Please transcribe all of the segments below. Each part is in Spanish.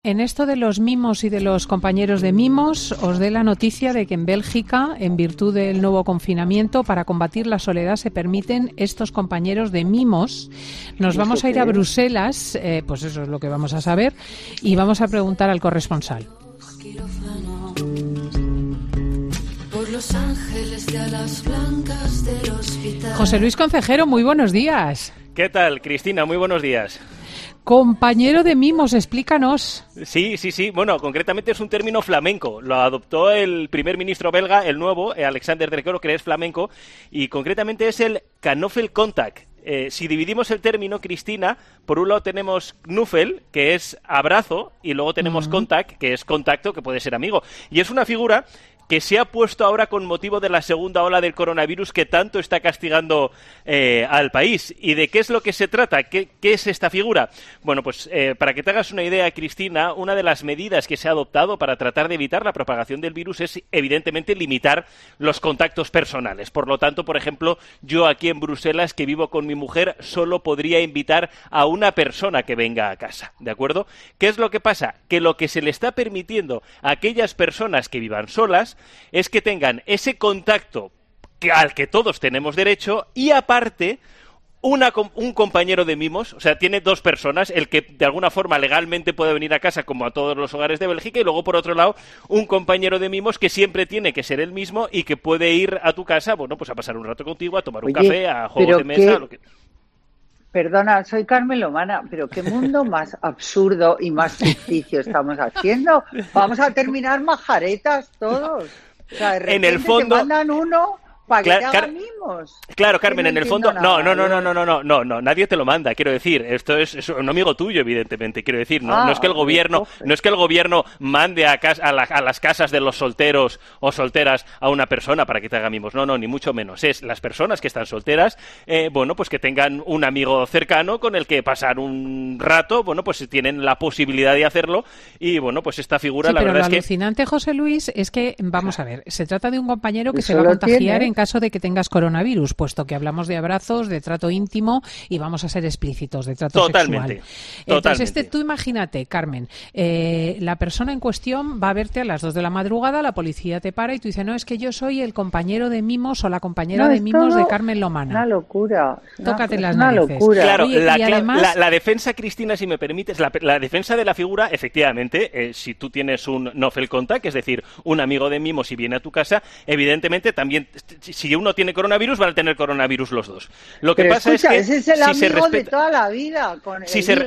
En esto de los mimos y de los compañeros de mimos, os doy la noticia de que en Bélgica, en virtud del nuevo confinamiento, para combatir la soledad se permiten estos compañeros de mimos. Nos vamos a ir a Bruselas, pues eso es lo que vamos a saber, y vamos a preguntar al corresponsal. José Luis Concejero, muy buenos días. ¿Qué tal, Cristina? Muy buenos días. Compañero de mimos, explícanos. Sí. Bueno, concretamente es un término flamenco. Lo adoptó el primer ministro belga, el nuevo, Alexander De Croo, que es flamenco, y concretamente es el Knuffelcontact. Si dividimos el término, Cristina, por un lado tenemos knuffel, que es abrazo, y luego tenemos contact, que es contacto, que puede ser amigo. Y es una figura que se ha puesto ahora con motivo de la segunda ola del coronavirus que tanto está castigando al país. ¿Y de qué es lo que se trata? ¿Qué es esta figura? Bueno, pues para que te hagas una idea, Cristina, una de las medidas que se ha adoptado para tratar de evitar la propagación del virus es, evidentemente, limitar los contactos personales. Por lo tanto, por ejemplo, yo aquí en Bruselas, que vivo con mi mujer, solo podría invitar a una persona que venga a casa, ¿de acuerdo? ¿Qué es lo que pasa? Que lo que se le está permitiendo a aquellas personas que vivan solas es que tengan ese contacto al que todos tenemos derecho y, aparte, un compañero de mimos. O sea, tiene dos personas, el que de alguna forma legalmente puede venir a casa, como a todos los hogares de Bélgica, y luego, por otro lado, un compañero de mimos que siempre tiene que ser el mismo y que puede ir a tu casa, bueno, pues a pasar un rato contigo, a tomar un café, a juegos de mesa, lo que... Perdona, soy Carmen Lomana, pero qué mundo más absurdo y más ficticio estamos haciendo. Vamos a terminar majaretas todos. O sea, de repente en el fondo te mandan uno para que te haga mimos. Claro, Carmen, en el fondo... No, nadie te lo manda, quiero decir. Esto es un amigo tuyo, evidentemente, quiero decir. No es que el gobierno mande a las casas de los solteros o solteras a una persona para que te haga mimos. No, ni mucho menos. Es las personas que están solteras, bueno, pues que tengan un amigo cercano con el que pasar un rato, bueno, pues tienen la posibilidad de hacerlo. Y, bueno, pues esta figura, la verdad es que... Pero lo alucinante, José Luis, es que, vamos a ver, se trata de un compañero que se va a contagiar en caso de que tengas coronavirus, puesto que hablamos de abrazos, de trato íntimo y vamos a ser explícitos, de trato sexual. Entonces, tú imagínate, Carmen, la persona en cuestión va a verte a las 2 de la madrugada, la policía te para y tú dices, no, es que yo soy el compañero de mimos o la compañera de mimos de Carmen Lomana. Una locura. Tócate las narices. Locura. Claro, oye, además... la defensa, Cristina, si me permites, la defensa de la figura, efectivamente, si tú tienes un Knuffelcontact, es decir, un amigo de mimos y viene a tu casa, evidentemente también... Si uno tiene coronavirus, van a tener coronavirus los dos. Lo que pasa es que ese es el amigo de toda la vida. Con si se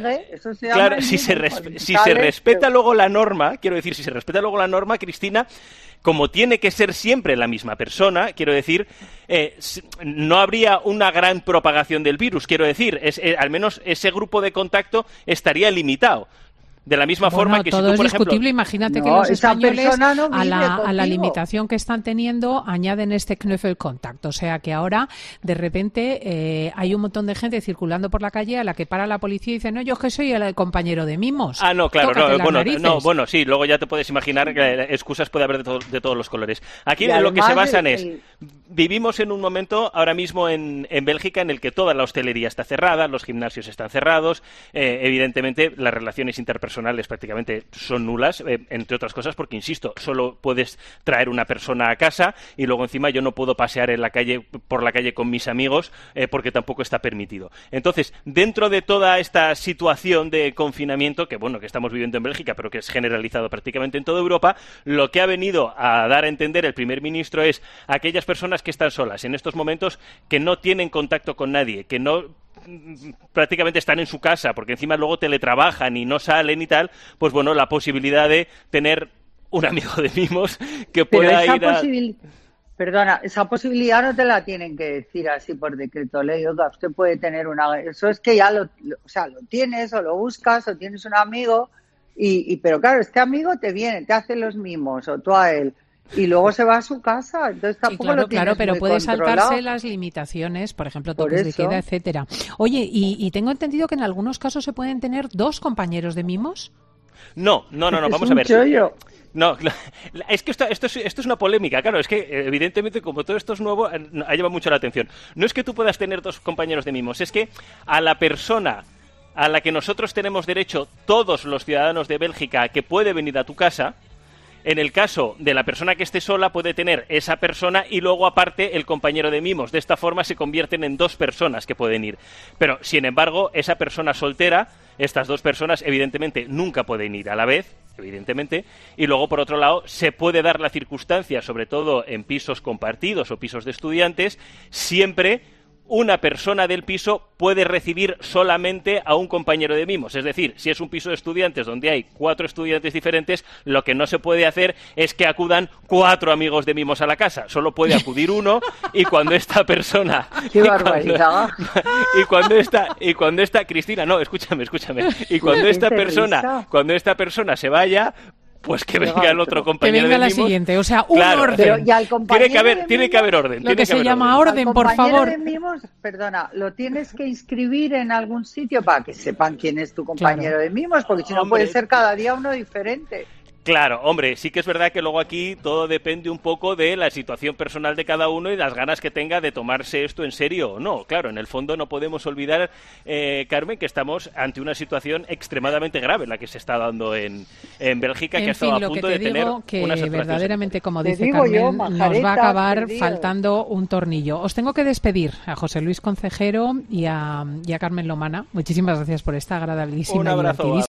respeta luego la norma, quiero decir, si se respeta luego la norma, Cristina, como tiene que ser siempre la misma persona, quiero decir, no habría una gran propagación del virus. Quiero decir, al menos ese grupo de contacto estaría limitado. De la misma forma que todo si tú, por ejemplo... es discutible. Imagínate que los españoles a la limitación que están teniendo añaden este Knuffelcontact. O sea que ahora, de repente, hay un montón de gente circulando por la calle a la que para la policía y dice, no, yo es que soy el compañero de mimos. Ah, no, claro, bueno, sí, luego ya te puedes imaginar que excusas puede haber de todos los colores. Aquí lo que se basan es... Vivimos en un momento ahora mismo en Bélgica en el que toda la hostelería está cerrada, los gimnasios están cerrados, evidentemente las relaciones interpersonales prácticamente son nulas, entre otras cosas porque, insisto, solo puedes traer una persona a casa y luego encima yo no puedo pasear por la calle con mis amigos porque tampoco está permitido. Entonces, dentro de toda esta situación de confinamiento que estamos viviendo en Bélgica, pero que es generalizado prácticamente en toda Europa, lo que ha venido a dar a entender el primer ministro es a aquellas personas que están solas en estos momentos, que no tienen contacto con nadie, que no prácticamente están en su casa porque encima luego teletrabajan y no salen y tal, pues bueno, la posibilidad de tener un amigo de mimos que pueda ir a... Perdona, esa posibilidad no te la tienen que decir así por decreto ley. Oiga, usted puede tener eso es que ya lo tienes o lo buscas o tienes un amigo pero claro, este amigo te viene, te hace los mimos o tú a él. Y luego se va a su casa, entonces tampoco lo tienes claro, pero muy puede controlado. Saltarse las limitaciones, por ejemplo, toques de queda, etcétera. Oye, y tengo entendido que en algunos casos se pueden tener 2 compañeros de mimos. No, vamos a ver. Chollo. No, es que esto es una polémica, claro, es que evidentemente como todo esto es nuevo, ha llevado mucho la atención. No es que tú puedas tener 2 compañeros de mimos, es que a la persona a la que nosotros tenemos derecho, todos los ciudadanos de Bélgica, que puede venir a tu casa. En el caso de la persona que esté sola, puede tener esa persona y luego aparte el compañero de mimos. De esta forma se convierten en 2 personas que pueden ir. Pero, sin embargo, esa persona soltera, estas 2 personas evidentemente nunca pueden ir a la vez, evidentemente, y luego por otro lado se puede dar la circunstancia, sobre todo en pisos compartidos o pisos de estudiantes, siempre una persona del piso puede recibir solamente a un compañero de mimos. Es decir, si es un piso de estudiantes donde hay 4 estudiantes diferentes, lo que no se puede hacer es que acudan 4 amigos de mimos a la casa. Solo puede acudir uno y cuando esta persona... ¡Qué barbaridad! Y cuando esta Cristina, no, escúchame. Y cuando esta persona se vaya... Pues que venga el otro compañero de mimos. Que venga la siguiente, o sea, un orden. Pero, ¿y al tiene que haber orden. Lo que se llama orden, por favor. De mimos, perdona, lo tienes que inscribir en algún sitio para que sepan quién es tu compañero de mimos, porque si no puede ser cada día uno diferente. Claro, hombre, sí que es verdad que luego aquí todo depende un poco de la situación personal de cada uno y las ganas que tenga de tomarse esto en serio o no. Claro, en el fondo no podemos olvidar, Carmen, que estamos ante una situación extremadamente grave, la que se está dando en Bélgica, que ha estado a punto de tener una saturación. Verdaderamente, como dice Carmen, nos va a acabar faltando un tornillo. Os tengo que despedir a José Luis Concejero y a Carmen Lomana. Muchísimas gracias por esta agradabilísima un abrazo.